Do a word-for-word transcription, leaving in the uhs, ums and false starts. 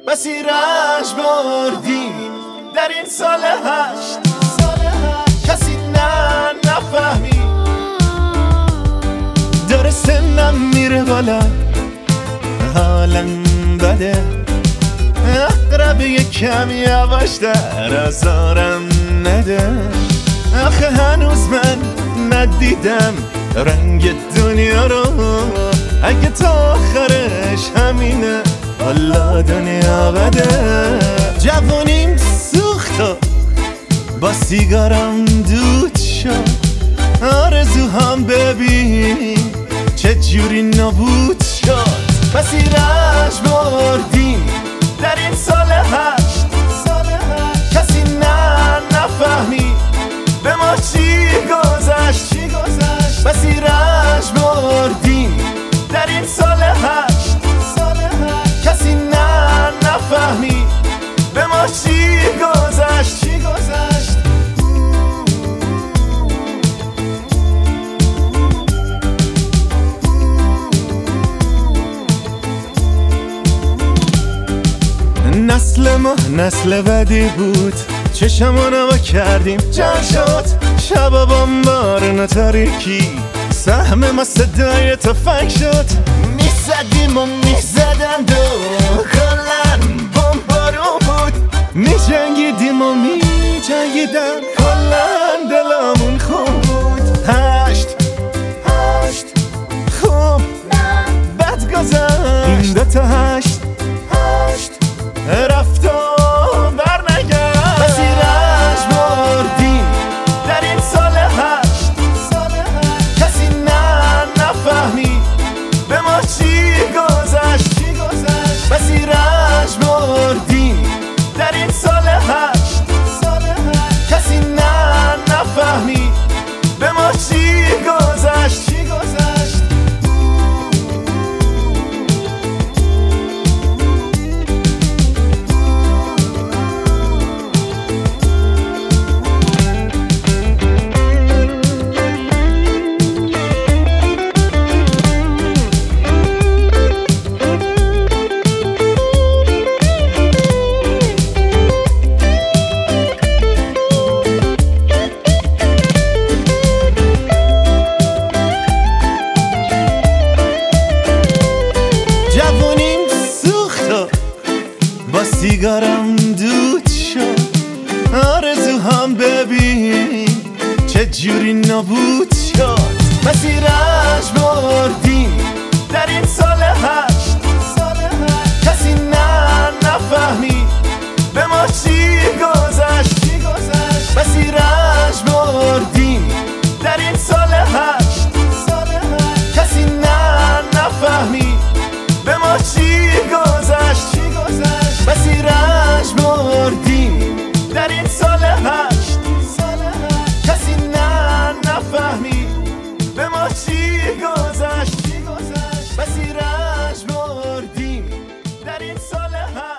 بسی رنج بردیم در این سال هشت. کسی نه نفهمی داره سنم میره بالا، حالم بده، اقرب یک کم یواشتر آزارم نده. آخه هنوز من ندیدم رنگ دنیا رو، اگه تا آخرش همینه والا دنیا بده. جوانیم سوخت و با سیگارم دود شد، آرزوهام ببین چه جوری نابود شد. بسی رنج بردیم در این سال هشت. کسی نه نفهمی به ما چی گذشت. بسی رنج بردیم در این سال هشت. کسی نه نفهمی به ما چی گذشت. نسل ما نسل بدی بود، چشمو نوا کردیم جمع شد. شبا بامبارون و تاریکی، سهم ما صدای تفنگ شد. میزدیم و میزدند و کلن بامبارون بود. میجنگیدیم و میجنگیدن کلن دلمون خوب بود. هشت هشت خوب بد گذشت، این دوتا هشت هشت رفت و برنگشت. بسی رنج بردیم در این سال هشت. کسی نه نفهمی به ما چی گذشت. بسی رنج بردیم در این سال هشت. کسی نه نفهمی به ما چی گذشت. با سیگارم دود شد، آرزوهام ببین چه جوری نابود شد. بسی رنج بردیم در این سال هشت. کسی نه نفهمی به ما چی گذشت. بسی رنج بردیم در این سال هشت. کسی نه نفهمی به ما چی گذشت. بسی رنج بردیم در این سال هشت. کسی نه نفهمی به ما چی گذشت. بسی رنج بردیم در این سال هشت.